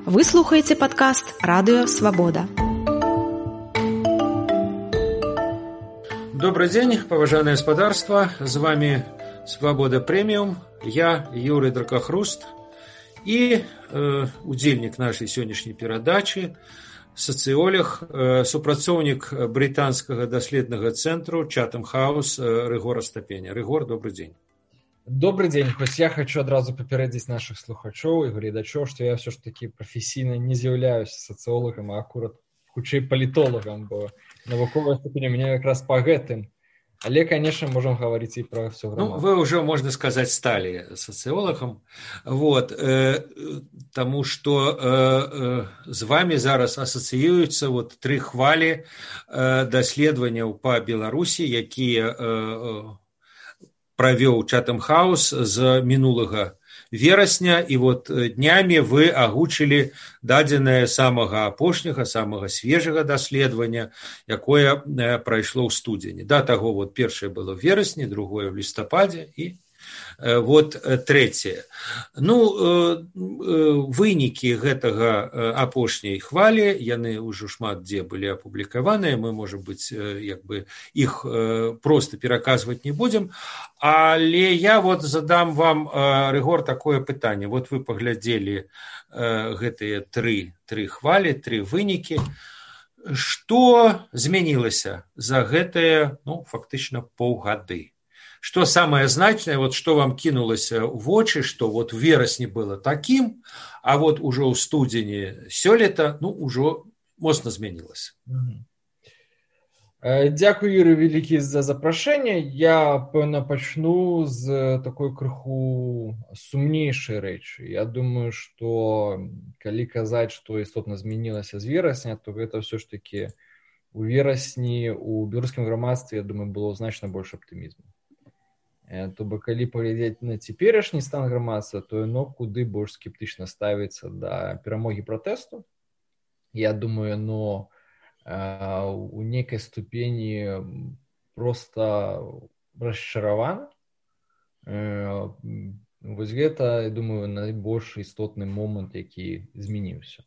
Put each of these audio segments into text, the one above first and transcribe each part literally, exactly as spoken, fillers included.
Вы слухаеце падкаст «Радыё Свабода». Добрый день, поважанное господарство. С вами «Свобода премиум». Я Юрий Дракохруст и э, удзельнік нашай сённяшняй перадачы, сацыолог, э, супрацоўнік брытанскага даследнага цэнтру Chatham House Рыгор Астапеня. Рыгор, добрый день. Добрый день. Хоць я хочу адразу папярэдзіць нашых слухачоў і гледачоў, што я ўсё ж такі прафесійна не з'яўляюся сацыолагам, а акурат хутчэй палітолагам, бо навуковая ступень у меня якраз па гэтым. Але, конечно, можем говорить и про все громадное. Ну, вы уже, можно сказать, стали социологом, вот, э, тому что э, э, с вами зараз ассоциируются вот три хвали э, даследования по Беларуси, якія э, э, правёў Chatham House з мінулага верасня, і вот днямі вы агучылі дадзенае самага апошняга, самага свежага даследавання, якое прайшло ў студзені. Да таго, вот першае было ў верасні, другое ў лістападзе і вот трэцяе. Ну, вынікі гэтага апошняй хвалі, яны ўжо шмат дзе былі апублікаваныя, мы, можа быць, як бы іх проста пераказваць не будзем, але я вот задам вам, Рыгор, такое пытанне. Вот вы паглядзелі гэтыя тры, тры хвалі, тры вынікі. Што змянілася за гэтыя, ну, фактычна, паўгады? Что самое значное, вот что вам кинулось в очи, что вот в верасні было таким, а вот уже у студзені сёлета, ну, уже моцна змянілася. Дякую, Юрий, вялікі за запрашэнне. Я, пэўна, пачну з такой крыху сумнейшай рэчы. Я думаю, што калі казаць, што істотна змянілася з верасня, то гэта ўсё ж такі у верасні у беларускім грамадстве, я думаю, было значна больш аптымізму. То бок, калі паглядзець на цяперашні стан грамадства, то яно куды больш скептычна ставіцца да перамогі пратэсту. Я думаю, яно у нейкай ступені проста расчаравана. Вось гэта, я думаю, найбольш істотны момант, які змяніўся.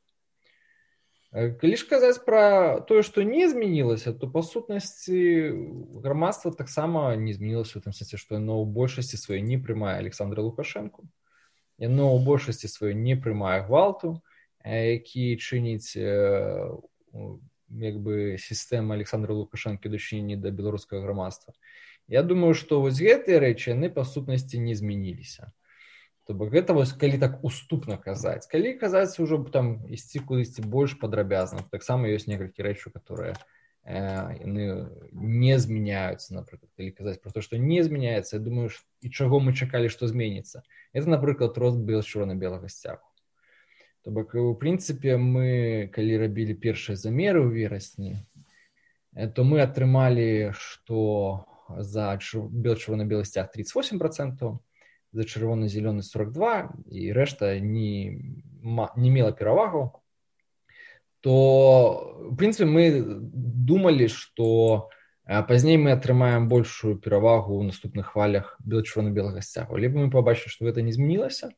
Калі ж казаць пра тое, што не змянілася, то па сутнасці грамадства таксама не змянілася ў тым сэнсе, што яно ў большасці сваёй не прымае Александра Лукашэнку, яно ў большасці сваёй не прымае гвалту, які чыніць як бы сістэма Александра Лукашэнкі ў дачыненні да беларускага грамадства. Я думаю, што вось гэтыя рэчы, яны па сутнасці не змяніліся. То бок гэта вось калі так уступна казаць. Калі казаць ужо там ісці кудысьці больш падрабязна, таксама ёсць некалькі рэчаў, которые э, яны не змяняюцца, напрыклад. Калі казаць пра то, што не змяняецца, я думаю, і чаго мы чакалі, што зменіцца. Это, напрыклад, рост чырвона-белага сцягу. То бок, у прынцыпе, мы, калі рабілі першыя замеры ў верасні, то мы атрымалі, што за чырвона-белы сцяг тридцать восемь процентов, за чырвона-зялёны сорок два, і рэшта не, не мела перавагу, то, в прынцыпе, мы думалі, што пазней мы атрымаем большую перавагу ў наступных хвалях чырвона-белага сцягу. Але мы пабачылі, што гэта не змянілася.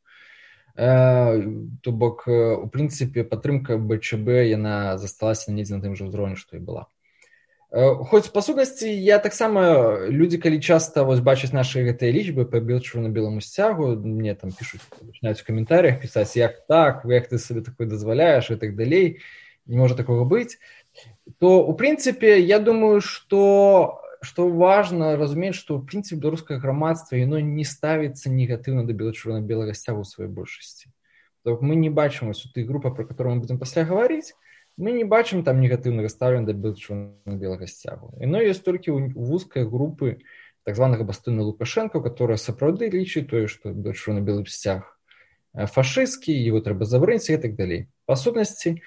То бок, у прынцыпе, падтрымка БЧБ, яна засталася недзе на тым жа ўзроўні, што і была. Хоць, па сутнасці, я таксама, людзі, калі часта вось бачаць нашы гэтыя лічбы па чырвона-беламу сцягу, мне там пішуць, пачынаюць у каментарыях пісаць, як так, як ты сабе такое дазваляеш і так далей, не можа такога быць, то, у прынцыпе, я думаю, што, што важна разумець, што, у прынцыпе, беларускае грамадства, яно не ставіцца негатыўна да чырвона-белага сцягу ў сваёй большасці. То мы не бачым вось у тых групах, пра которые мы будзем пасля гаварыць, мы не бачым там негатыўнага стаўлення да чырвона-белага сцягу. Яно ёсць толькі ў вузкай групы так званага бастыёна Лукашэнка, которая сапраўды лічыць тое, што чырвона-белы сцяг фашысцкі, его трэба забароніць і так далей. Па сутнасці,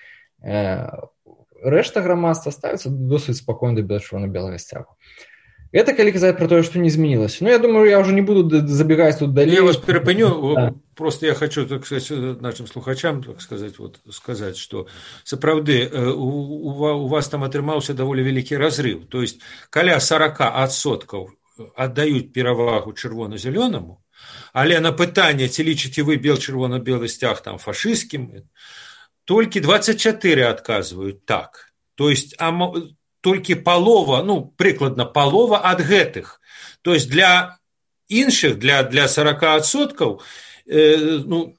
рэшта грамадства ставіцца досыць спакойна да чырвона-белага сцягу. Это калі казаць пра тое, што не змянілася. Ну, я думаю, я уже не буду забегать тут далее. Я вас перепыню. Да. Просто я хочу, так сказать, нашим слухачам, так сказать, вот, сказать, что сапраўды у, у вас там атрымаўся даволі вялікі разрыв. То есть, каля сорок процентов аддаюць перавагу чырвона-зялёнаму, але на пытанне, ці лічыце вы бел-чырвона-белы сцяг там фашысцкім, толькі двадцать четыре адказваюць так. То есть а, толькі палова, ну, прыкладна палова ад гэтых. То есть для іншых, для, для сорок адсоткаў, э, ну,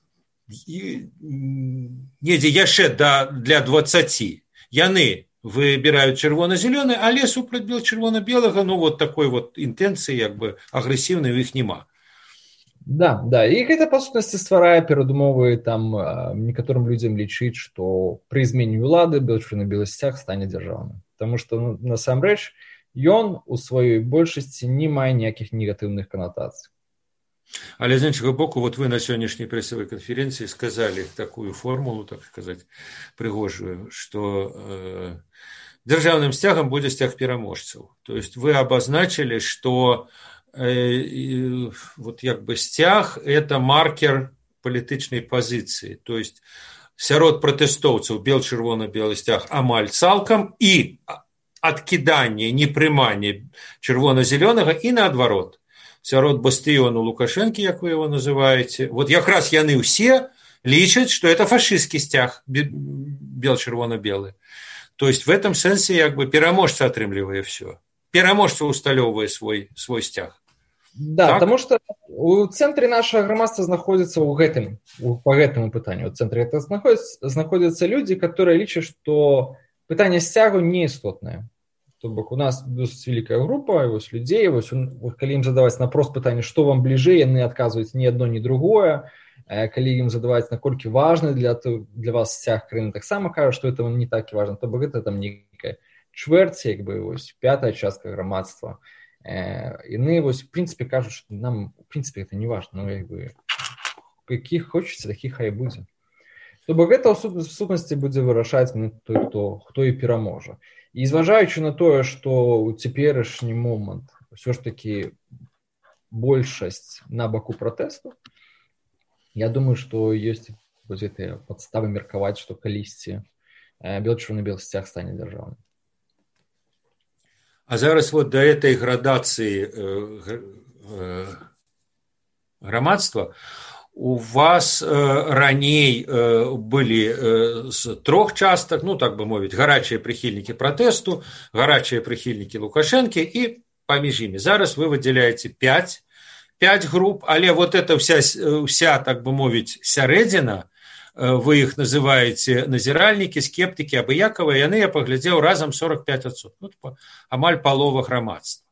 недзе яшчэ да, для двадцати яны выбіраюць чырвона-зялёны, але супраць чырвона-белага, ну, вот такой вот інтэнцыі, як бы, агрэсіўнай у іх няма. Да, да, і гэта, па сутнасці, стварае перадумовы там некаторым людзям лічыць, што пры змене ўлады чырвона-белы сцяг стане дзяржаўным. Таму што, ну, насамрэч, ён у сваёй большасці не мае ніякіх негатыўных канатацый. Але з іншага боку, вот вы на сённяшняй прэсавай канферэнцыі сказалі такую формулу, так сказаць, прыгожую, што э, дзяржаўным сцягам будзе сцяг пераможцаў. То есть вы абазначылі, што э, вот як бы сцяг – это маркер палітычнай пазіцыі. То есть сярод пратэстоўцаў бел-чырвона-белы сцяг амаль цалкам і адкіданне, непрыманне чырвона-зялёнага і наадварот. Сярод бастыёну Лукашэнкі, як вы его называеце, вот якраз яны ўсе лічаць, што это фашысцкі сцяг бел-чырвона-белы. То есть в этом сэнсе як бы пераможца атрымлівае все. Пераможца усталёўвае свой, свой сцяг. Да, так? Потому что у цэнтры нашага грамадства знаходзіцца ў гэтым, по гэтаму пытанню. У цэнтры это знаходзяцца, знаходзяцца людзі, которые лічаць, што пытанне сцягу неістотнае. То бок у нас досыць вялікая група вось людзей, вось, калі ім задаваць напрост пытанне, што вам бліжэй, яны адказваюць ні адно, ні другое. Калі ім задаваць, наколькі важны для, для вас сцяг краіны, таксама кажа, што это не так і важна. То бок гэта там нейкая чвэрць, як бы вось пятая частка грамадства. Яны вось в прынцыпе кажуць, што нам в прынцыпе гэта не важна, ну як бы якіх хочаце, такіх хай будзе. То бок гэта ў сутнасці будзе вырашаць той, хто, хто і пераможа. І зважаючы на тое, што ў цяперашні момант ўсё ж такі большасць на баку пратэсту, я думаю, што ёсць вось гэтыя падставы меркаваць, што калісьці бел-чырвона-белы сцяг стане дзяржаўным. А зараз вот да этой градацыі э, э, грамадства у вас э, раней э, былі э, з трох частак, ну, так бы мовіць, гарачыя прыхільнікі пратэсту, гарачыя прыхільнікі Лукашэнкі і паміж імі. Зараз вы выдзяляеце пять, пять груп, але вот эта вся, вся, так бы мовіць, сярэдзіна, э, вы іх называеце назіральнікі, скептыкі, абыякавыя, яны, я паглядзеў, разам сорок пять адсоткаў, ну, амаль палова грамадства.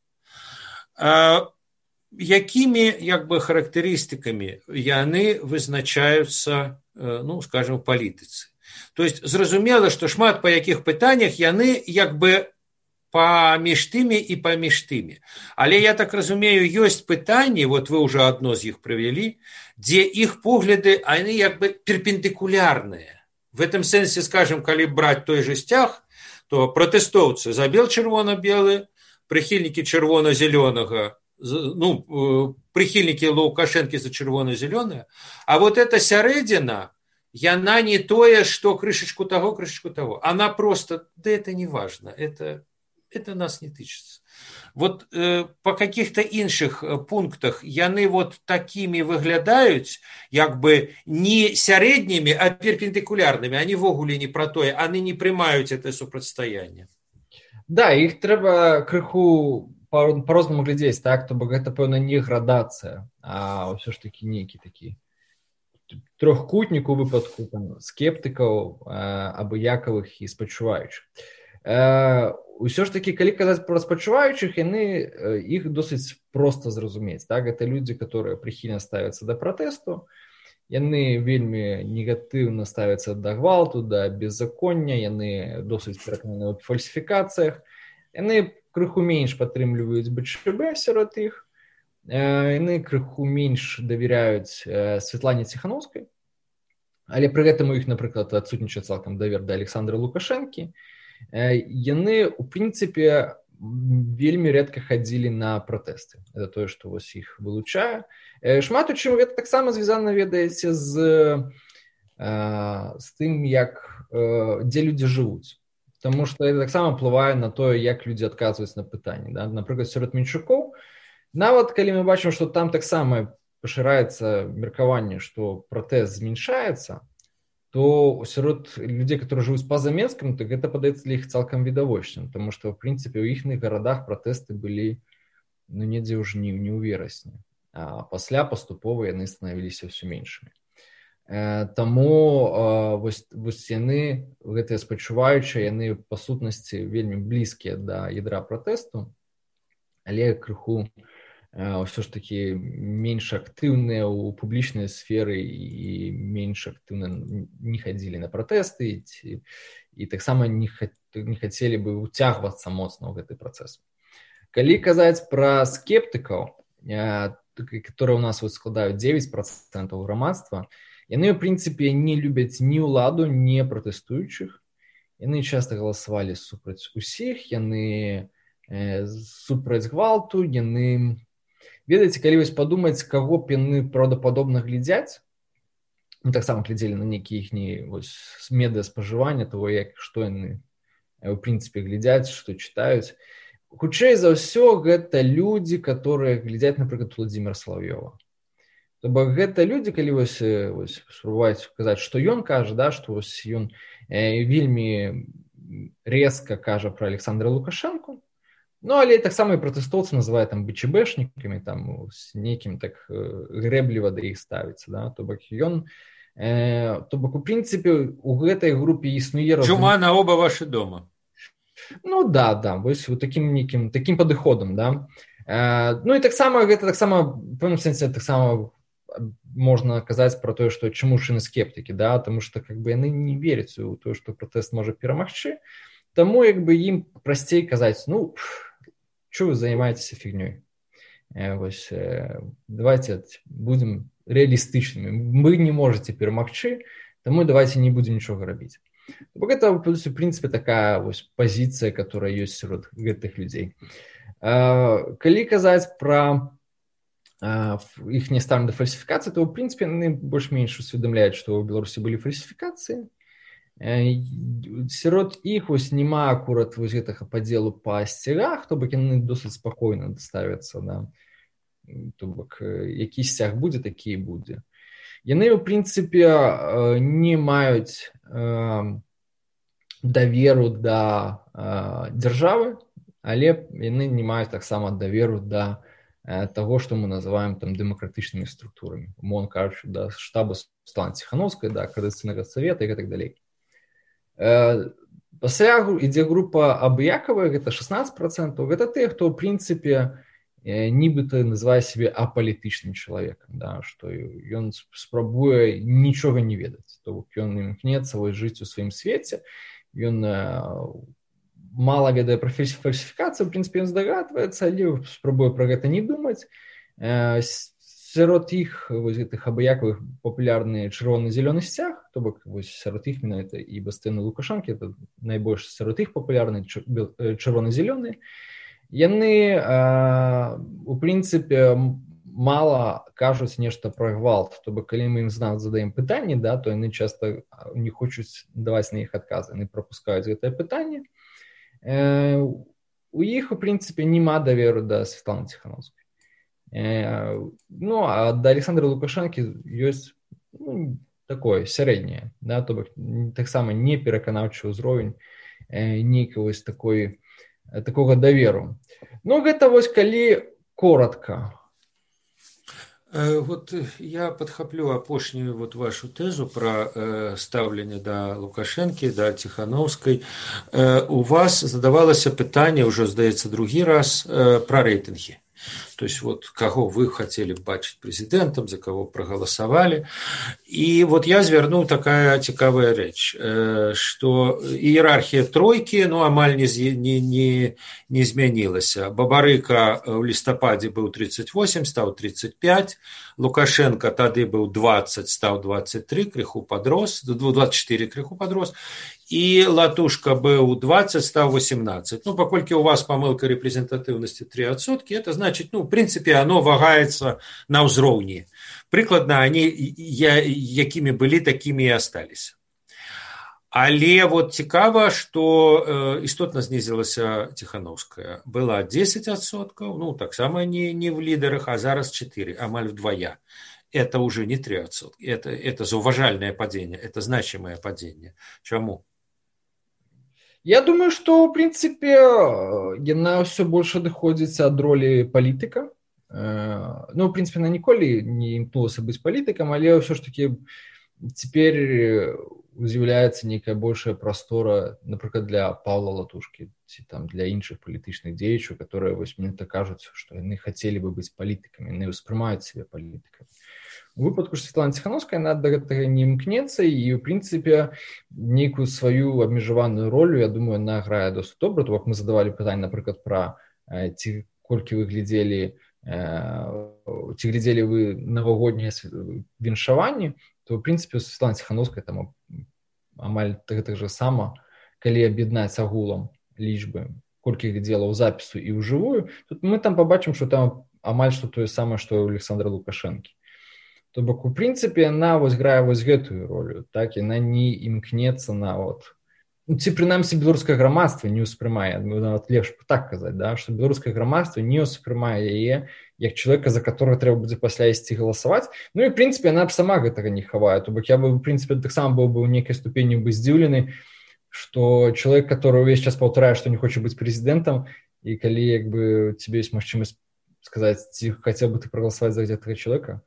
Э, Якімі, як бы, характарыстыкамі яны вызначаюцца, ну, скажем, у палітыцы? То есть, зразумела, што шмат па якіх пытаннях яны, як бы, паміж тымі і паміж тымі. Але, я так разумею, ёсць пытанні, вот вы ўжо адно з іх прывялі, дзе іх погляды, яны, як бы, перпендыкулярныя. В этом сэнсе, скажем, калі браць той же сцяг, то пратэстоўцы за бел-чырвона-белы, прыхільнікі чырвона-зялёнага, ну, прыхільнікі Лукашэнкі за чырвона-зялёнае, а вот эта сярэдзіна, яна не тое, што крышачку таго, крышачку таго. Она просто, да это не важно, это, это нас не тычыцца. Вот э, па каких-то іншых пунктах яны вот такімі выглядаюць, як бы не сярэднімі, а перпендыкулярнымі, они вогуле не пра тое, они не прымаюць это супрацьстаянне. Да, іх трэба крыху по-рознаму глядзець, так, то бок гэта, пэўна, не градацыя, а ўсё ж такі нейкі такі трохкутнік у выпадку там, скептыкаў, абыякавых і спачуваючых. Усё ж такі, калі казаць пра спачуваючых, яны іх досыць проста зразумець, так, гэта людзі, которые прыхільна ставяцца да пратэсту, яны вельмі негатыўна ставяцца да гвалту, да беззаконня, яны досыць перакананы ў фальсіфікацыях, яны крыху менш падтрымліваюць БЧБ сярод іх, яны крыху менш давяряюць Святлане Ціханаўскай, але пры гэтым у іх, напрыклад, адсутнічае цалкам давер да Александра Лукашэнкі. Яны, у прынцыпе, вельмі рэдка хадзілі на пратэсты. Это тое, што вось іх вылучае. Шмат у чым гэта таксама звязана, ведаеце, з, з тым, як, дзе людзі жывуць. Таму што это таксама ўплывае на тое, як людзі адказваюць на пытанні. Да? Напрыклад, сярод менчукоў, нават калі мы бачым, што там таксама пашыраецца меркаванне, што пратэст зменшаецца, то сярод людзей, которые жывуць па-за Менскам, то гэта падаецца для іх цалкам відавочным, тому што, в прынцыпе, у іхных гарадах пратэсты былі ну, недзе ў жніўні, ў верасні, а пасля паступова яны станавіліся ўсё меншымі. Таму вось, вось яны, гэтыя спачуваючыя, яны па сутнасці вельмі блізкія да ядра пратэсту, але крыху ўсё ж такі менш актыўныя ў публічнай сферы і менш актыўна не хадзілі на пратэсты і, і таксама не, не хацелі бы ўцягвацца моцна ў гэты працэс. Калі казаць пра скептыкаў, которые у нас вот складаюць дзевяць працэнтаў грамадства, яны, в прынцыпе, не любяць ні ўладу, ні пратэстуючых. Яны часта галасавалі супраць усіх, яны э, супраць гвалту, яны... Ведаеце, калі вось падумаць, каго б яны праўдападобна глядзяць, ну, таксама глядзелі на нейкія іхнія вось медыаспажывання, того, як, што яны, в прынцыпе, глядзяць, што чытаюць. Хутчэй за ўсё, гэта людзі, которые глядзяць, напрыклад, Владзіміра Салаўёва. То бок гэта людзі, калі вось, вось спрабаваць казаць, што ён кажа, да, што вось ён э, вельмі резка кажа пра Александра Лукашэнку, ну, але таксама і пратэстоўцы называе там БЧБшнікамі, там з нейкім так грэбліва да іх ставіцца, да, то бок ён, э, то бок у прынцыпе у гэтай групе існуе разум... Чума на оба ваши дома. Ну да, да, вось у такім нейкім такім падыходам, да. Э, ну і таксама гэта таксама в пэўным сэнсе таксама можна казаць пра тое, што чаму ж яны скептыкі, да, таму што как бы яны не веряць у тое, што пратэст можа перамагчы, таму як бы ім прасцей казаць, ну, чё вы займаецеся фігнёй? Э, вось, э, давайте будзем рэалістычнымі. Вы не можаце перамагчы, таму давайте не будзем нічога рабіць. Бо гэта, в прынцыпе, такая вось пазіцыя, которая ёсць сярод гэтых людзей. Э, калі казаць пра іх не ставлю да фальсіфікацыі, то, в прынцыпе, яны больш-менш усведамляюць, што ў Беларусі былі фальсіфікацыі. Сярод іх вось няма акурат вось гэтага падзелу па сцягах, то бок яны досыць спакойна ставяцца, да. То бок які сцяг будзе, такі і будзе. Яны, в прынцыпе, не маюць даверу да дзяржавы, але яны не маюць таксама даверу да того, што мы называем там дэмакратычнымі структурамі. Умоўна кажучы, да штаба Светланы Ціханаўскай, да Коордынацыйнага савета і гэтак далей. Пасля ідзе група абыякавая, гэта шаснаццаць працэнтаў. Гэта тыя, хто, в прынцыпе, нібыта называе сябе апалітычным чалавекам, да, што ён спрабуе нічога не ведаць. То бок ён імкнецца вось жыць у сваім свеце, ён мала ведае пра фальсіфікацыю, в прынцыпе, ён здагадваецца, але спрабуе пра гэта не думаць. Сярод іх, вось гэтых абыякавых, папулярны чырвона-зялёны сцяг, то бок вось сярод іх менавіта і Бастыён і Лукашэнкі, это найбольш сярод іх папулярны чырвона-зялёны. Яны, у прынцыпе, мала кажуць нешта пра гвалт, то бок калі мы ім задаем пытанні, да, то яны часта не хочуць даваць на іх адказы, яны прапускаюць гэтае пытанне. У іх, у прынцыпе, няма даверу да Светланы Ціханаўскай. Ну, а да Александра Лукашэнкі ёсць ну, такое сярэдняе, да, то бок таксама не пераканаўчы ўзровень нейкага вось такой, такога даверу. Ну, гэта вось калі коротка. Вот я подхоплю апошнюю вот вашу тезу про э, ставленне да Лукашэнкі, да Ціханаўскай. Э, у вас задавалася пытанне, ўжо, здаецца, другі раз, э, пра рэйтынгі. То есть вот кого вы хотели бачыць прэзідэнтам, за кого проголосовали. И вот я звярнуў такая цікавая рэч, что іерархія тройкі, ну, амаль не, не, не, не змянілася. Бабарыка ў лістападзе быў тридцать восемь, стаў тридцать пять, Лукашенко тады быў двадцать, стаў двадцать три, крыху подрос, двадцать четыре крыху подрос, и Латушка быў двадцать, стаў восемнадцать. Ну, паколькі у вас памылка рэпрэзентатыўнасці три адсоткі, это значит, ну, в принципе, оно вагаецца на ўзроўні. Прыкладна, они я, якімі былі, такімі і асталіся. Але вот цікава, што э, істотна знізілася Ціханаўская. Была десять адсоткаў, ну, таксама не, не в лідарах, а зараз четыре, амаль вдвая. это уже не три адсоткі. Это, это заўважальнае падзенне, это значимае падзенне. Чаму? Я думаю, што, ў прынцыпе, яна ўсё больш адыходзіць ад ролі палітыка. Ну, ў прынцыпе, яна ніколі не імкнулася быць палітыкам, але ўсё ж такі цяпер з'яўляецца нейкая большая прастора, напрыклад, для Паўла Латушкі ці там для іншых палітычных дзеячаў, которые вось мне так кажуць, што яны хацелі бы быць палітыкамі, яны ўспрымаюць сябе палітыкамі. У выпадку ж Светланы Ціхановскай яна да гэтага не імкнецца і, ў прынцыпе, нейкую сваю абмежаваную ролю, я думаю, яна грае досыць добра. То бок мы задавалі пытанне, напрыклад, пра ці колькі вы глядзелі ці глядзелі вы навагоднія віншаванні, то, в прынцыпе, у Светланы Ціхановскай там амаль гэтак жа сама, калі аб'яднаць агулам лічбы, колькі глядзела ў запісу і ў жывую, тут мы там пабачым, што там амаль што тое самае, што ў Александра Лукашэнкі. То бок, у прынцыпе, яна вось грае вось гэтую ролю, так, яна не імкнецца на вот, ну, ці прынамсі беларускае грамадства не ўспрымае, нават лепш так казаць, да, што беларускае грамадства не ўспрымае яе як чалавека, за которого трэба будзе пасля ісці галасаваць. Ну і, в прынцыпе, яна б сама гэтага не хавае. То бок, я бы, в прынцыпе, таксама быў бы ў нейкай ступені бы здзіўлены, што чалавек, который увесь час паўтарае, што не хоча быць прэзідэнтам, і калі, як бы, тебе ёсць магчымасць сказаць, ці хацеў бы ты прагаласаваць за гэтага чалавека,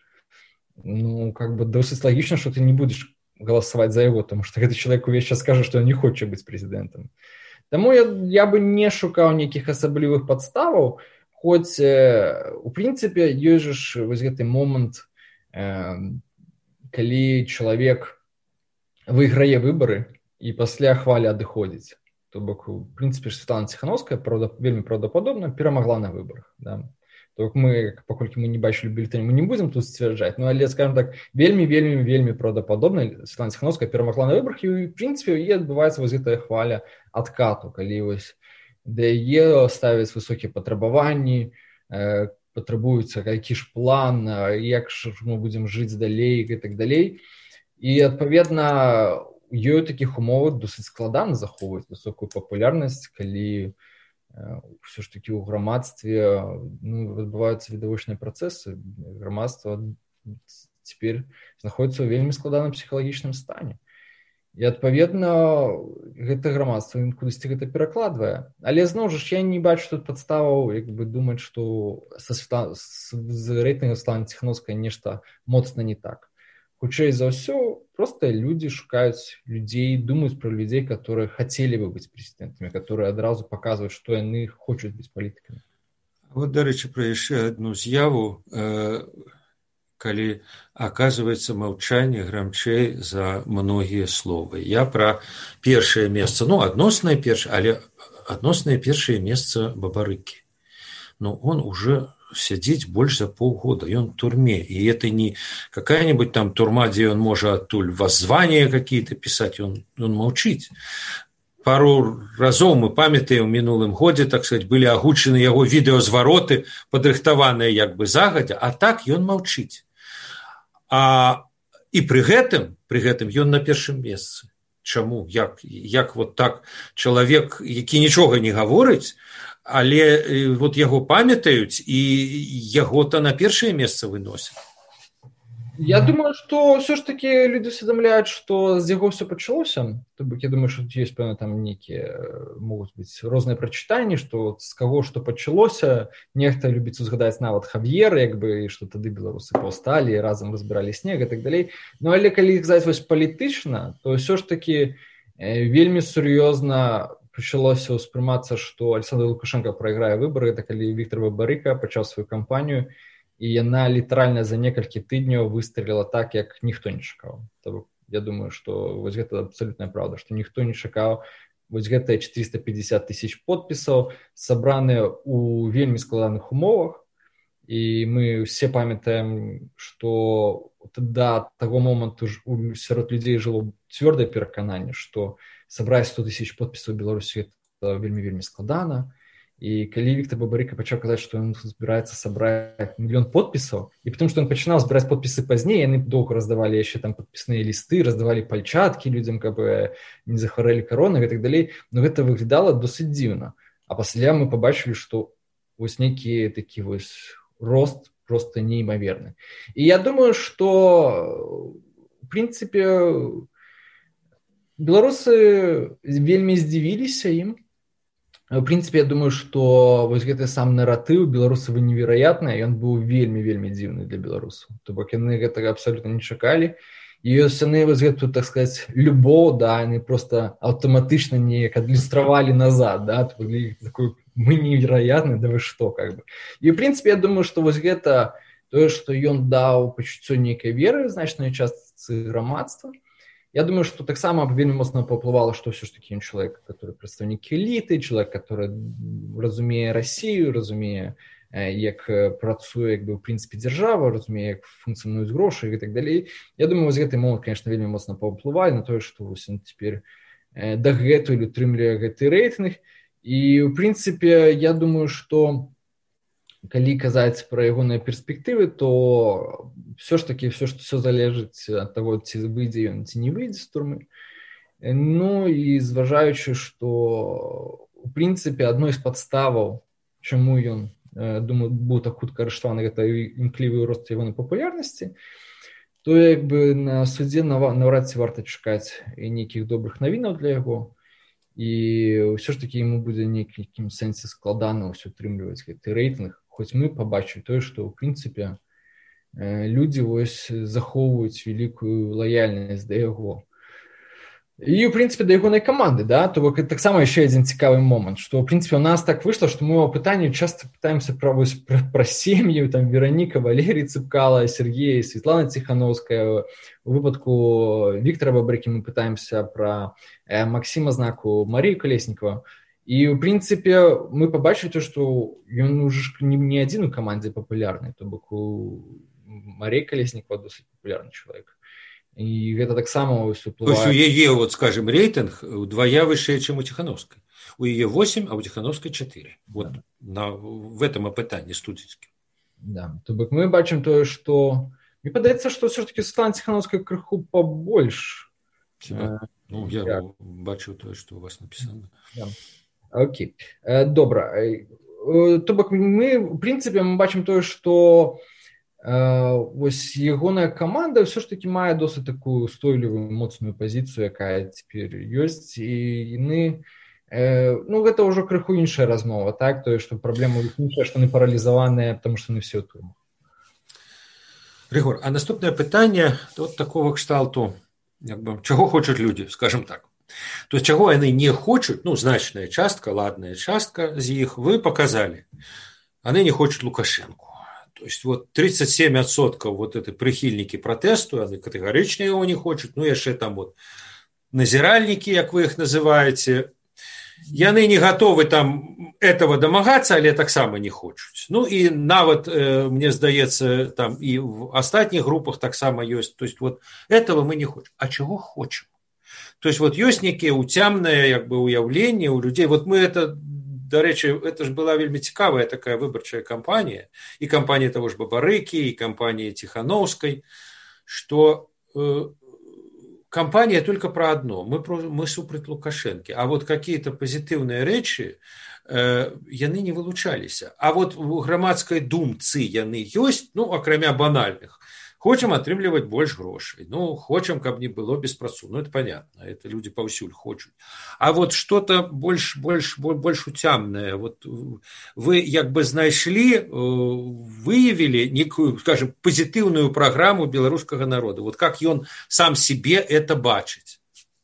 ну, как бы, досыць лагічна, што ты не будзеш галасаваць за яго, тому што гэты чалавек увесь час скажа, што ён не хоча быць прэзідэнтам. Таму я, я бы не шукаў нейкіх асаблівых падставаў, хоць, у прынцыпе, ёсць ж вось гэты момант, э, калі чалавек выйграе выбары і пасля хваля адыходзіць. То бок, у прынцыпе, Светлана Ціхановская правда, вельмі праўдападобна перамагла на выбарах, да. То мы, паколькі мы не бачылі бюлетэнь, мы не будзем тут сцвярджаць, ну, але, скажем так, вельмі-вельмі вельмі праўдападобна Светлана Ціхановская перамагла на выбарах, і, в прынцыпе, і адбываецца вось гэтая хваля адкату, калі вось да яе ставяць высокія патрабаванні, э, патрабуецца які ж план, як ж мы будзем жыць далей і так далей. І, адпаведна, ёй у такіх умовах досыць складана захоўваць высокую папулярнасць, калі ўсё ж такі ў грамадстве, ну, адбываюцца відавочныя працэсы. Грамадства цяпер знаходзіцца ў вельмі складаным псіхалагічным стане. І, адпаведна, гэта грамадства кудысьці гэта перакладвае. Але, зноў жа, я не бачу тут падставаў, як бы, думаць, што са Света... з рэйтынгам Светланы Ціхановскай нешта моцна не так. Хутчэй за ўсё, проста людзі шукаюць людзей, думаюць пра людзей, которые хацелі бы быць прэзідэнтамі, которые адразу паказваюць, што яны хочуць быць палітыкамі. Вот, дарэчы, пра яшчэ адну з'яву, э, калі аказваецца маўчанне грамчэй за многія словы. Я пра першае месца, ну, адноснае першае, але адноснае першае месца Бабарыкі. Ну, он уже сядзіць больш за полгода, ён в турме, и это не какая-нибудь там турма, где он может оттуль воззвания какие-то писать, он, он молчить. Пару разоў мы памятаем, у мінулым годзе, так сказать, былі агучаны яго відэазвароты, падрыхтаваныя як бы загадзя, а так ён молчыць. А, і пры гэтым, пры гэтым ён на першым месцы. Чаму? Як, як вот так чалавек, які нічога не гаворыць, але вот яго памятаюць і яго-то на першае месца выносяць. Я думаю, што ўсё ж такі людзі усведамляюць, што з яго ўсё пачалося. То бок, я думаю, што ёсць, пэўна, там нейкія могуць быць розныя прачытанні, што з каго што пачалося. Нехта любіць узгадаць нават Хав'ера, як бы, што тады беларусы паўсталі, разам разбіралі снег і так далей. Ну, але калі казаць вось палітычна, то ўсё ж такі вельмі сур'ёзна пачалося ўспрымацца, што Александр Лукашенко прайграе выбары, так калі Віктор Бабарыка пачаў сваю кампанію, і яна літаральна за некалькі тыдняў выстреліла так, як ніхто не чакаў. То, я думаю, што вось гэта абсалютная праўда, што ніхто не чакаў. Вось гэтыя четыреста пятьдесят тысяч подпісаў сабраныя ў вельмі складаных умовах, і мы ўсе памятаем, што да таго моманту сярод людзей жыло цвёрдае перакананне, што сабраць сто тысяч подпісаў у Беларусі это вельмі-вельмі складана. І калі Віктор Бабарыка пачаў казаць, што ён збіраецца сабраць мільён подпісаў, і потому што ён пачынаў збіраць подпісы пазней, яны доўга раздавалі яшчэ там падпісныя лісты, раздавалі пальчаткі людзям, каб не захварэлі каронай і так далей, но гэта выглядала досыць дзіўна. А пасля мы пабачылі, што вось нейкі такі вось рост просто неймаверны. І я думаю, што в прынцыпе беларусы вельмі здзівіліся ім. В прынцыпе, я думаю, што вось гэты сам наратыў беларусаў невероятны, ён быў вельмі-вельмі дзіўны для беларусаў. То бок яны гэтага абсалютна не чакалі. І вось яны вось гэту, так сказаць, любоў, да, яны проста аўтаматычна неяк адлюстравалі назад, да, то бок такой, мы невероятны, да вы што, как бы. І в прынцыпе, я думаю, што вось гэта тое, што ён даў пачуццё нейкай веры значнай частцы грамадства. Я думаю, что таксама вельмі моцна паўплывала, што ўсё ж такі ён чалавек, который прадстаўнік эліты, чалавек, который разумее Расію, разумее, як працуе, як бы, ў прынцыпе, дзяржава, разумее, як функцыянуюць грошы і так далей. Я думаю, вось гэты момант, конечно, вельмі моцна паўплывае на тое, што вось ён цяпер дагэтуль утрымлівае гэты рэйтынг. І, ў прынцыпе, я думаю, што калі казаць пра ягоныя перспектывы, то все ж таки все, все залежыць ад таго, ці выйдзе ён, ці не выйдзе з турмы. Ну і зважаючы, што у прынцыпе адной з падставаў, чаму ён, думаю, быў так хутка арыштаваны, гэта імклівы рост ягонай папулярнасці, то як бы на судзе наўрад ці варта чакаць і нейкіх добрых навінаў для яго. І ўсё ж таки яму будзе нейкім сэнсе складана ўсё утрымліваць гэты рэйтынг. Хоць мы пабачылі тое, што ў прынцыпе людзі вось захоўваюць вялікую лаяльнасць да яго. І, ў прынцыпе, да ягонай каманды, да, то бок таксама яшчэ адзін цікавы момант, што, ў прынцыпе, у нас так выйшла, што мы ў пытанні часта пытаемся пра, вось, пра, пра сем'і, там, Вераніка, Валерій Цыпкала, Сергей, Светлана Ціхановская. У выпадку Віктора Бабрыкі мы пытаемся пра э, Максіма Знаку, Марію Калеснікова. І, ў прынцыпе, мы пабачылі то, што ён уже не, не адзін у камандзе папулярны, то бок у Марія Калеснікова досыць папулярны чалавек. І гэта таксама ўсё ўплывае. То есть у яе, вот, скажем, рейтинг удвоя вышэй, чым у Ціхановскай. У яе восемь, а у Ціхановскай четыре. Вот да. На, в этом апытанні студзеньскім. Да, то бок мы бачым тое, што... Мне падаецца, што ўсё-таки Светлана Ціхановская крыху побольш. Э, ну, я як? Бачыў тое, што у вас напісана. Да. Окей. Э, добра. То бок мы, в прынцыпе, мы бачым тое, што Uh, вось ягоная каманда ўсё ж такі мае досыць такую устойлівую моцную пазіцыю, якая цяпер ёсць, і яны uh, ну гэта ўжо крыху іншая размова, так, тое, што праблема іншая, што яны паралізаваныя, таму што яны все ў турмах. Рыгор, а наступнае пытанне от такого кшталту, як бы, чаго хочуць людзі, скажем так. То есть чаго яны не хочуць, ну, значная частка, ладная частка з іх вы показалі. Яны не хочуць Лукашенку. То есть вот тридцать семь адсоткаў вот это прыхільнікі пратэсту, яны катэгарычна яго не хочуць, ну яшчэ там вот назіральнікі, як вы іх называеце, яны не гатовы там этого дамагацца, але таксама не хочуць. Ну і нават, э, мне здаецца, там і в астатніх групах таксама ёсць, то есть вот этого мы не хочам. А чаго хочам? То есть вот ёсць некія уцямныя як бы уяўленні у людзей, вот мы это... Дарэчы, это ж была вельмі цікавая такая выбарчая кампанія, і кампанія таго ж Бабарыкі, і кампанія Ціхановскай, што э, кампанія только про одно, мы, про, мы супраць Лукашэнкі, а вот какие-то позитивные рэчы э, яны не вылучаліся. А вот у грамадскай думцы яны ёсць, ну, акрамя банальных. Хочам атрымліваць больш грошай, ну, хочам, каб не было беспрацу, ну, это понятно, это люди паўсюль хочуць. А вот что-то больш, больш, больш уцямнае, вот вы як бы знайшлі, выявілі некую, скажем, позитивную программу беларускага народа, вот как ён сам себе это бачыць?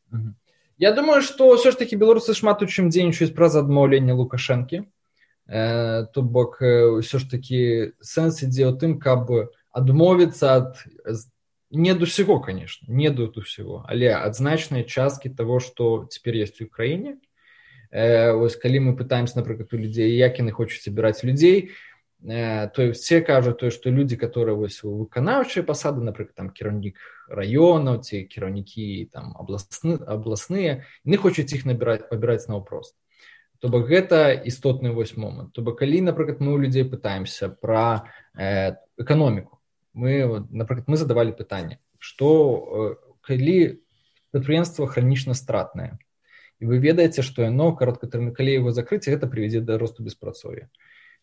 Я думаю, что все ж таки беларусы шмат у чым дзейнічаюць праз адмаўленне Лукашэнкі, э, то бок все ж таки сэнс ідзе ў тым, каб адмовіцца ад не ад усяго, конечно, не ад усяго, але ад значнай часткі того, што цяпер ёсць у краіне. Э, вось калі мы пытаемся, напрыклад, у людзей, як яны хочуць абіраць людзей, э, то все кажуць, то, што людзі, которые вось у выканаўчыя пасады, напрыклад, там кіраўнік раёнаў ці кіраўнікі там абласны, абласныя, яны хочуць іх набіраць, пабіраць наўпрост. То бок гэта істотны вось момант. То бок калі, напрыклад, мы у людзей пытаемся пра э, эканоміку, мы, напрыклад, мы задавалі пытанне, што калі прадпрыемства хранічна стратнае, і вы ведаеце, што яно кароткатэрмінова, калі яго закрыць, гэта прывядзе да росту беспрацоўя,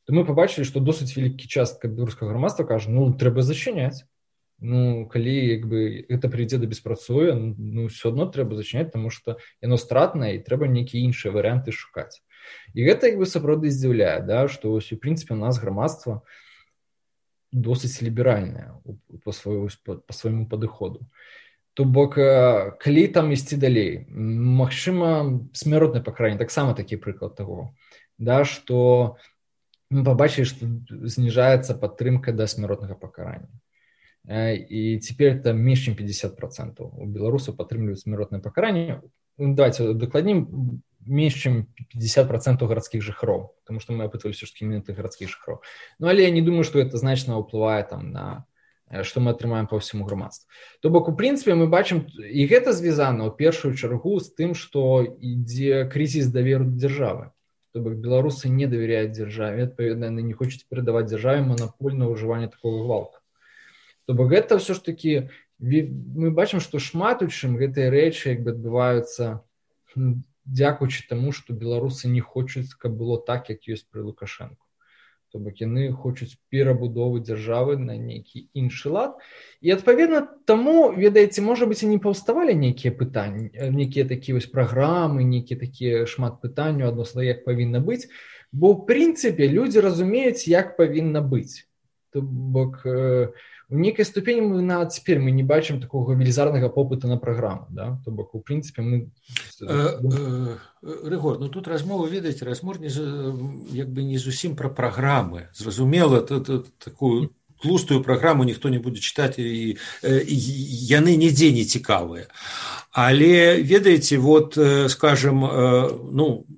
то мы пабачылі, што досыць вялікі частка беларускага грамадства кажа, ну трэба зачыняць. Ну калі як бы гэта прывядзе да беспрацоўя, ну ўсё адно трэба зачыняць, таму што яно стратнае і трэба нейкія іншыя варыянты шукаць. І гэта як бы сапраўды здзіўляе, да, што вось у прынцыпе у нас грамадства досыць ліберальнае па свайму, па свайму падыходу. То бок, калі там ісці далей, магчыма, смяротнае пакаранне, таксама такі прыклад таго, да, што мы пабачылі, што зніжаецца падтрымка да смяротнага пакарання. І цяпер это менш чым пятьдесят процентов у беларусаў падтрымліваюць смяротнае пакаранне. Давайте дакладнім, менш чым пятьдесят процентов гарадскіх жыхароў, потому што мы апытвалі ўсё ж такі менавіта гарадскіх жыхароў. Ну але я не думаю, што это значна ўплывае там на што мы атрымаем па ўсяму грамадству. То бок, у прынцыпе, мы бачым, і гэта звязана ў першую чаргу з тым, што ідзе крызіс даверу да дзяржавы. То бок, беларусы не давяряюць дзяржаве, адпаведна, яны не хочуць перадаваць дзяржаве манапольнае ўжыванне такога гвалту. То бок, гэта ўсё ж такі, мы бачым, што шмат у чым гэтыя рэчы як бы адбываюцца дзякуючы таму, што беларусы не хочуць, каб было так, як ёсць пры Лукашэнку. То бок яны хочуць перабудовы дзяржавы на нейкі іншы лад. І адпаведна таму, ведаеце, можа быць, і не паўставалі нейкія пытанні, нейкія такія вось праграмы, нейкія такія шмат пытанняў адносна як павінна быць, бо ў прынцыпе людзі разумеюць, як павінна быць. То бок у нейкай ступені мы нават цяпер мы не бачым такога велізарнага попыту на праграму, да? То бок у прынцыпе мы Рыгор, ну тут размова, ведаеце, размова не як бы не зусім пра праграмы. Зразумела, такую тлустую праграму ніхто не будзе чытаць і, і яны нідзе не цікавыя. Але ведаеце, вот скажем, ну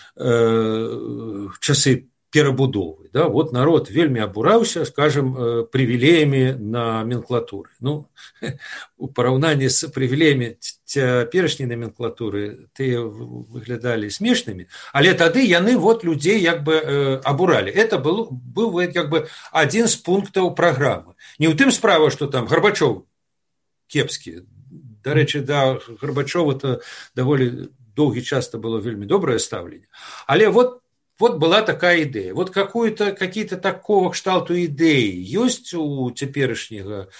часы перабудовы, да, вот народ вельмі абураўся, скажем, прывілеямі наменклатуры. Ну, у параўнанні з прывілеямі цяперашняй наменклатуры тыя выглядалі смешнымі, але тады яны вот людзей як бы абуралі. Это был, быў як бы адзін з пунктаў праграмы. Не ў тым справа, што там Гарбачоў кепскі. Дарэчы, да Гарбачова то даволі доўгі час было вельмі добрае стаўленне. Але вот Вот была такая идея. Вот какую-то, какие-то такого кшталту идеи есть у цяперашняга,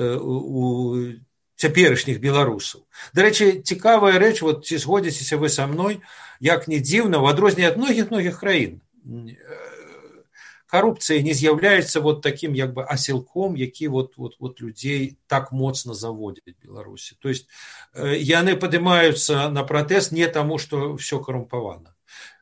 у цяперашніх беларусаў. Дарэчы, цікавая рэч, вот ці згодзіцеся вы са мной, як не дзіўна, у адрозненне ад многіх-многіх краін, коррупция не з'яўляецца вот таким як бы асілком, які вот, вот, вот людзей так моцна заводзяць Беларусі. То есть яны падымаюцца на пратэст не таму, што ўсё карумпавана.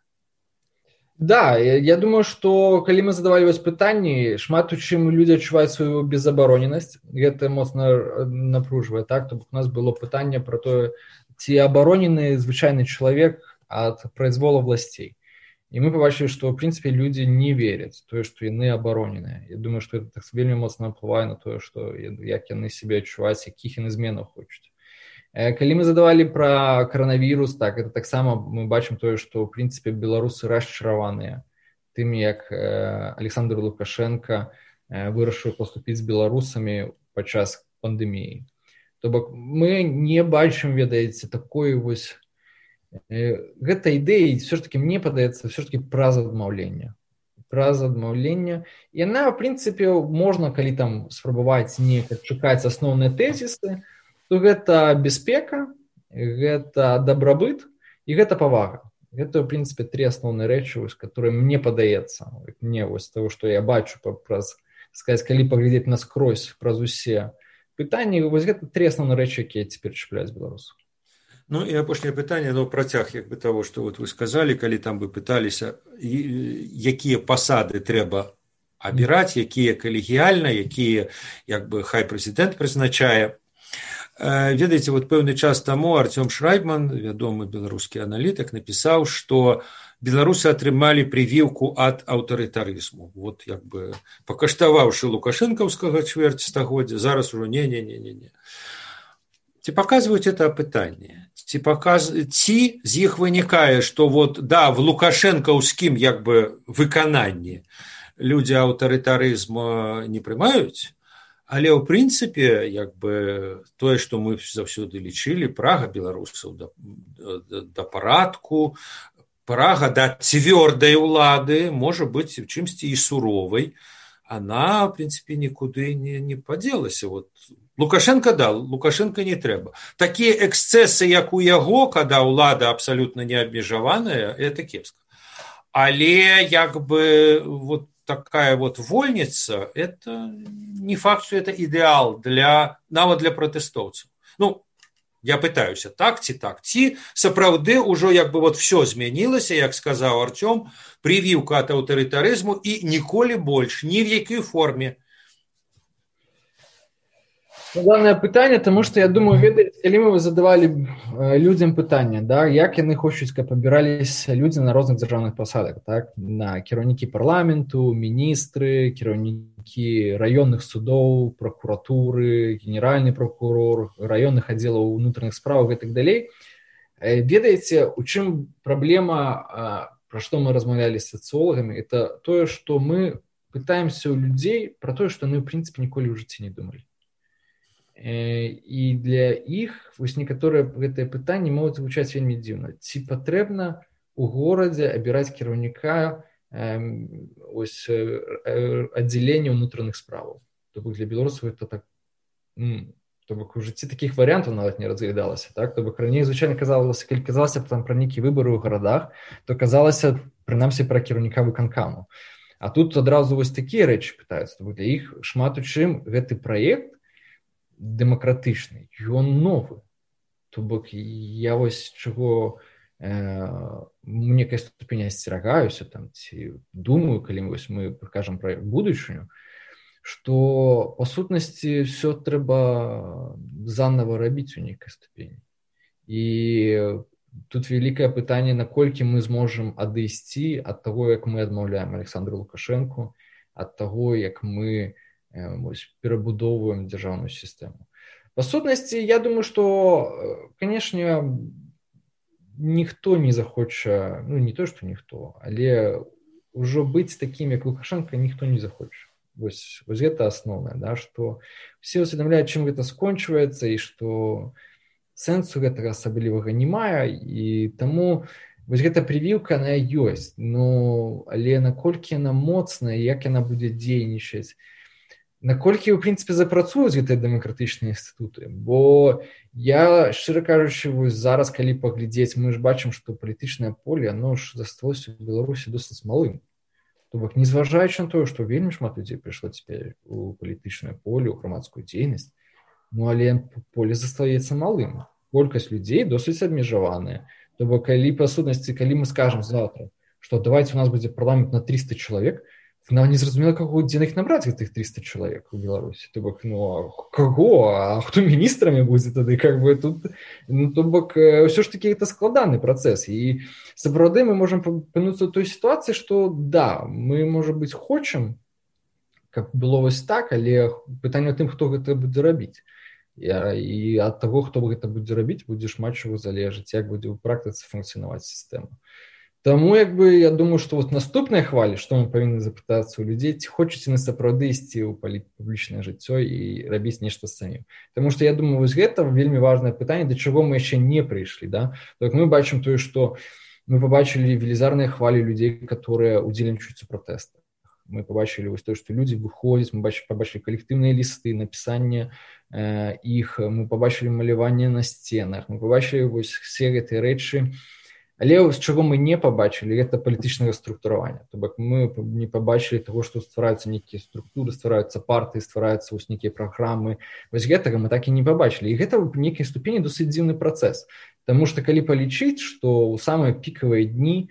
Да, я думаю, што калі мы задавалі вось пытанні, шмат у чым людзі адчуваюць сваю безабароненасць, гэта моцна напружвае, так? То бок у нас было пытанне пра тое, ці абаронены звычайны чалавек ад прайзвола власцей. І мы пабачылі, што ў прынцыпе людзі не веряць тое, што яны абароненыя. Я думаю, што гэта так вельмі моцна ўплывае на тое, што як яны сябе адчуваюць, якіх яны зменаў хочуць. Калі мы задавалі пра каранавірус, так, это таксама мы бачым тое, што ў прынцыпе беларусы расчараваныя тым, як Александр Лукашенко вырашыў паступіць з беларусамі падчас пандэміі. То бок мы не бачым, ведаеце, такой вось гэта ідэя, все ж таки мне падаецца, все ж таки праз адмаўлення. Праз адмаўлення. Яна, ў прынцыпе, можна, калі там спрабаваць неяк адшукаць асноўныя тэзісы, то гэта бяспека, гэта дабрабыт і гэта павага. Гэта, ў прынцыпе, тры асноўныя рэчы, которые мне падаецца, мне вось того, што я бачу праз, сказаць, калі паглядзець наскрозь праз усе пытанні, вось гэта тры асноўныя рэчы, якія цяпер чапляюць беларусаў. Ну і апошняе пытанне, ну працяг як бы того, што вот вы сказалі, калі там вы пыталіся, якія пасады трэба абіраць, якія калегіяльна, якія як бы хай прэзідэнт прызначае. Ведаеце, вот пэўны час таму Артём Шрайбман, вядомы беларускі аналітык, напісаў, што беларусы атрымалі прывіўку ад аўтарытарызму. Вот як бы пакаштаваўшы лукашэнкаўскага чвэрць стагоддзя, зараз ужо не-не-не-не-не. Ці паказваюць это апытанне? Ці, паказ... Ці з іх вынікае, што вот, да, в лукашэнкаўскім як бы выкананні людзі аўтарытарызма не прымаюць, але ў прынцыпе як бы тое, што мы заўсёды лічылі, прага беларусаў да, да, да парадку, прага да цвёрдай улады можа быць чымсьці і суровай, она, в принципе, нікуды не, не падзелася. Вот. Лукашенко, да, Лукашенко не трэба. Такія эксцэсы, як у яго, когда ўлада абсалютна не абмежаваная, это кепска. Але, як бы, вот такая вот вольница, это не факт, что это идеал для, нават для пратэстоўцаў. Ну, я пытаюся, так ці так, ці сапраўды ўжо як бы вот все змянілася, як сказаў Артём, привіўка ад аўтарытарызму і ніколі больш, ні в якой форме. Главное пытанне, тому што я думаю, ведаеце, калі мы задавалі людзям пытанне, да, як яны хочуць, каб абіраліся людзі на розных дзяржаўных пасадах, так, на кіраўнікі парламенту, міністры, кіраўнікі раённых судоў, пракуратуры, генеральны прокурор, раённых аддзелаў унутраных справаў і так далей. Ведаеце, у чым праблема, пра што мы размаўлялі з сацыолагамі, это тое, што мы пытаемся ў людзей пра тое, што яны, ў прынцыпе, ніколі ў жыцці не думалі. І для іх вось некаторыя гэтыя пытанні могуць гучаць вельмі дзіўна. Ці патрэбна ў горадзе абіраць кіраўніка ось аддзялення ўнутраных справаў? То бок для беларусаў это так, то бок у жыцці такіх варыянтаў нават не разглядалася, так? То бок раней звычайна казалася, калі казалася там пра нейкія выбары ў гарадах, то казалася прынамсі пра кіраўніка выканкаму. А тут адразу вось такія рэчы пытаюцца. То бок для іх шмат у чым гэты праект дэмакратычны, ён новы. То бок я вось чаго э, у некай ступені асцерагаюся там, ці думаю, калі вось мы кажам пра будучыню, што па сутнасці все трэба заново рабіць у нейкай ступені. І тут вялікае пытанне, наколькі мы зможам адысці ад таго, як мы адмаўляем Александру Лукашэнку, ад таго, як мы вось, перабудоўваем дзяржаўную сістэму. Па сутнасці, я думаю, што, канешне, ніхто не захоча, ну, не то, што ніхто, але ўжо быць такім, як Лукашенко, ніхто не захоча. Вось, вось гэта асноўнае, да, што все усведамляюць, чым гэта скончваецца, і што сэнсу гэтага асаблівага не мае, і таму вось гэта прывіўка, она ёсць, ну, але наколькі яна моцная, як яна будзе дзейнічаць, наколькі, у прынцыпе, запрацуюць гэтыя дэмакратычныя інстытуты, бо я, шчыра кажучы, вось зараз, калі паглядзець, мы ж бачым, што палітычнае поле, оно ж засталося ў Беларусі досыць малым. То бок, незважаючы на тое, што вельмі шмат людзей прыйшло цяпер у палітычнае поле, у грамадскую дзейнасць, ну, але поле застаецца малым. Колькасць людзей досыць абмежаваная. То бок, калі, па сутнасці, калі мы скажам заўтра, што давайте у нас будзе парламент на триста чалавек, нам не зразумела, каго, дзе іх набраць гэтых триста чалавек у Беларусі. То бок, ну, а каго? А хто міністрамі будзе тады? Как бы тут, ну, то бок, ўсё ж такі гэта складаны працэс. І сапраўды мы можам апынуцца ў той сітуацыі, што да, мы, можа быць, хочам, каб было вось так, але пытанне ў тым, хто гэта будзе рабіць. І ад таго, хто гэта будзе рабіць, будзе шмат чаго залежыць, як будзе ў практыцы функцыянаваць сістэма. Таму, як бы, я думаю, што вот наступныя хвалі, што мы павінны запытацца ў людзей, ці хочуць яны сапраўды ісці ў публічнае жыццё і рабіць нешта самім. Таму што, я думаю, вось гэта вельмі важнае пытанне, да чаго мы яшчэ не прыйшлі. Да? Так мы бачым тое, што мы пабачылі велізарныя хвалі людзей, которые удзельнічаюць у пратэстах. Мы пабачылі вось тое, што людзі выходзяць, мы пабачылі калектыўныя лісты, напісанне э, іх, мы пабачылі маляванне на сценах, мы пабачылі вось все гэтыя рэчы. Але з чаго мы не пабачылі, гэта палітычнае структураванне. То бок мы не пабачылі таго, што ствараюцца нейкія структуры, ствараюцца партыі, ствараюцца вось нейкія праграмы. Вось гэтага мы так і не пабачылі. І гэта ў нейкай ступені досыць дзіўны працэс. Таму што калі палічыць, што ў самыя пікавыя дні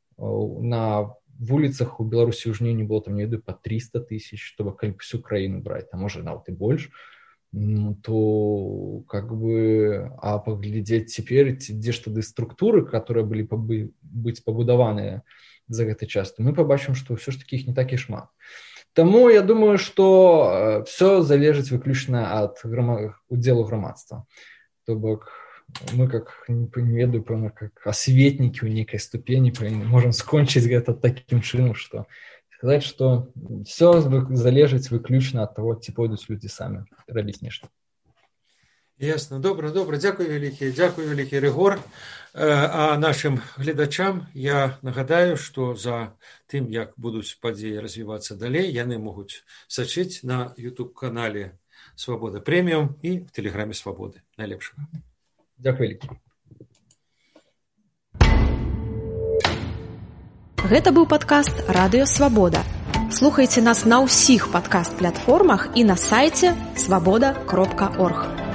на вуліцах у Беларусі ў жніўні было там, не ведаю, па триста тысяч, то бок калі всю краіну браць, а можа нават і больш, ну, то как бы, а паглядзець цяпер, дзе ж тады структуры, которые былі пабы, быць пабудаваныя за гэты час, то мы пабачым, што ўсё ж таки іх не так і шмат. Таму я думаю, што все залежыць выключна ад грама... удзелу грамадства. То бок мы, как не ведаю, пэўна, как асветнікі ў нейкай ступені можам скончыць гэта такім чынам, што сказаць, што все залежыць выключна ад таго, ці пойдуць людзі самі рабіць нешта. Ясно, добра, добра. Дзякуй вялікі, дзякуй вялікі, Рыгор. А нашым гледачам я нагадаю, што за тым, як будуць падзеі развівацца далей, яны могуць сачыць на YouTube-канале «Свабода Прэміум» і в тэлеграме «Свабоды». Найлепшага. Дзякуй вялікі. Гэта быў падкаст «Радыё Свабода». Слухайце нас на ўсіх падкаст-платформах і на сайце свабода кропка орг.